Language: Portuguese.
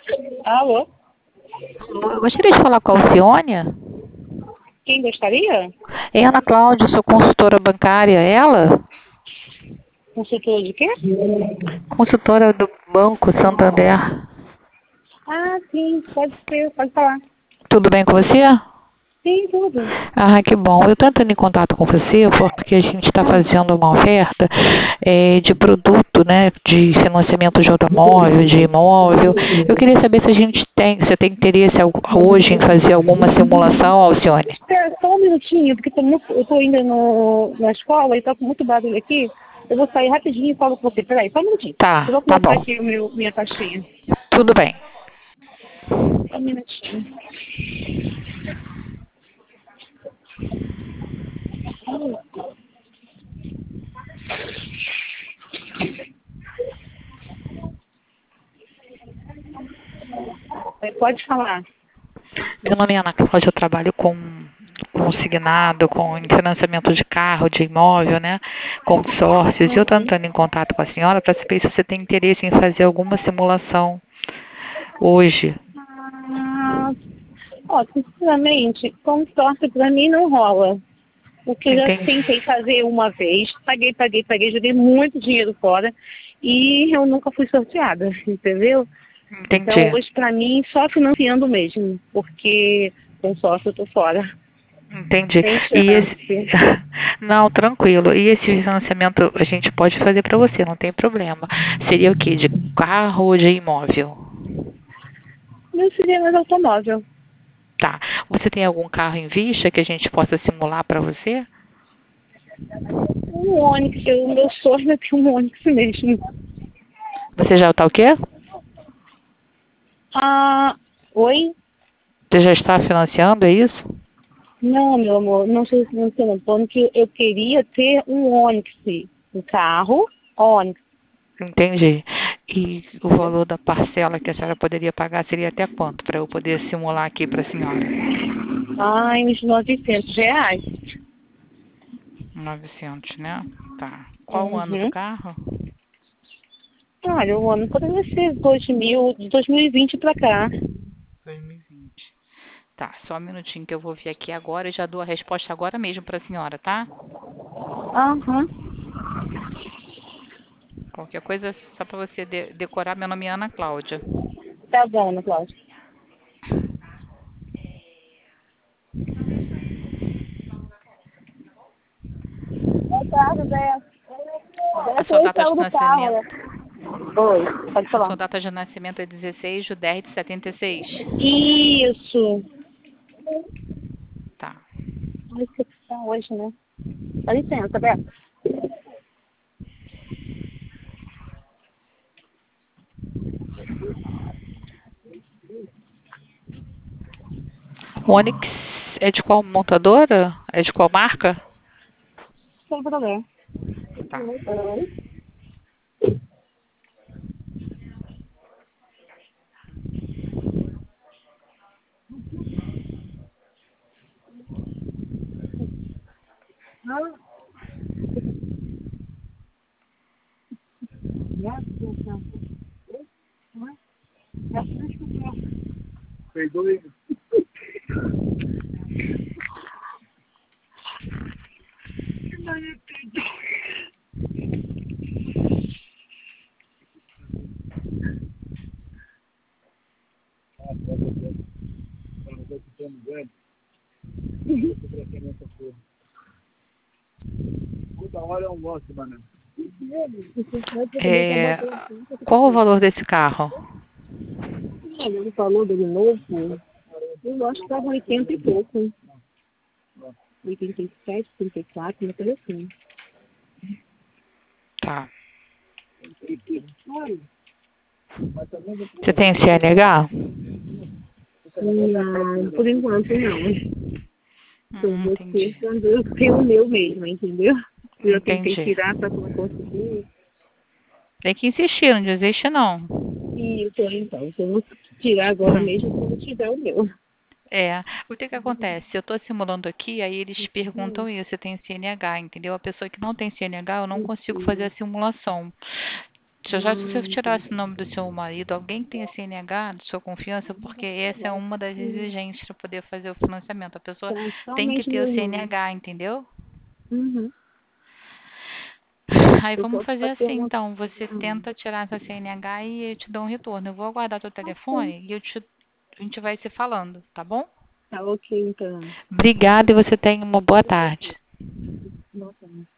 Alô? Eu gostaria de falar com a Alcione. Quem gostaria? É Ana Cláudia, sou consultora bancária. Ela? Consultor de quê? Consultora do Banco Santander. Ah, sim, pode ser, pode falar. Tudo bem com você? Sim, tudo. Ah, que bom. Eu estou entrando em contato com você porque a gente está fazendo uma oferta de produto, né, de financiamento de automóvel, de imóvel. Eu queria saber se a gente tem, você tem interesse hoje em fazer alguma simulação, Alcione? Espera só um minutinho, porque eu tô indo na escola e tá com muito barulho aqui. Eu vou sair rapidinho e falo com você. Peraí, só um minutinho. Eu Tá, vou tá colocar bom. aqui minha caixinha. Tudo bem. Só um minutinho. Pode falar. Meu nome é Ana Cláudia, eu trabalho com consignado, com financiamento de carro, de imóvel, né? Consórcios. E eu estou entrando em contato com a senhora para saber se você tem interesse em fazer alguma simulação hoje. Ah, ó, sinceramente, consórcio pra mim não rola. Porque eu já Entendi. tentei fazer uma vez, paguei, joguei muito dinheiro fora e eu nunca fui sorteada, entendeu? Então, Entendi. hoje, pra mim, só financiando mesmo, porque consórcio eu tô fora. Entendi. Sem E esse... chance. Não, tranquilo. E esse financiamento a gente pode fazer para você, não tem problema. Seria o quê? De carro ou de imóvel? Meu seria mais automóvel. Tá. Você tem algum carro em vista que a gente possa simular para você? Um Onix, o meu sonho é ter um Onix mesmo. Você já está o quê? Ah, oi? Você já está financiando, é isso? Não, meu amor, não sei se você não falando que eu queria ter um Onix, um carro Onix. Entendi. E o valor da parcela que a senhora poderia pagar seria até quanto? Para eu poder simular aqui para a senhora. Ai, uns R$ 900. 900, né? Tá. Qual o ano do Uhum. carro? Olha, o ano poderia ser de 2020 para cá. 2020. Tá, só um minutinho que eu vou ver aqui agora e já dou a resposta agora mesmo para a senhora, tá? Aham. Qualquer coisa, só para você decorar, meu nome é Ana Cláudia. Tá bom, Ana Cláudia. Boa tarde, Zé. A Esse sua aí data é o de do carro, né? nascimento, Oi, pode a falar. sua data de nascimento é 16 de 10 de 76. Isso. Tá. Ai, que tá hoje, né? Dá licença, Beto. O Onix é de qual montadora? É de qual marca? Sem problema. Tá. Perdoe. Toda hora é um gosto, mano. É, qual o valor desse carro? Ele falou dele novo. Eu acho que estava 80 e pouco. 87, 34, uma coisa assim. Tá. Você tem CNH? Não, por enquanto não. Eu vou ter Entendi. quando eu tenho o meu mesmo, entendeu? Eu já tentei Entendi. tirar, só que não consegui. Tem que insistir, não desiste não. E eu tô então, se eu vou tirar agora mesmo, eu vou tirar o meu. É, o que que acontece? Eu estou simulando aqui, aí eles perguntam isso, você tem CNH, entendeu? A pessoa que não tem CNH, eu não consigo fazer a simulação. Já se você tirasse o Entendi. nome do seu marido, alguém que tenha CNH, de sua confiança, porque essa é uma das exigências para poder fazer o financiamento. A pessoa Então, tem que somente ter o meu nome. CNH, entendeu? Uhum. Aí Porque vamos eu fazer só assim, pergunto. então. Você tenta tirar essa CNH e eu te dou um retorno. Eu vou aguardar teu Ok. telefone e a gente vai se falando, tá bom? Tá ok, então. Obrigada e você tenha uma boa tarde. Boa tarde.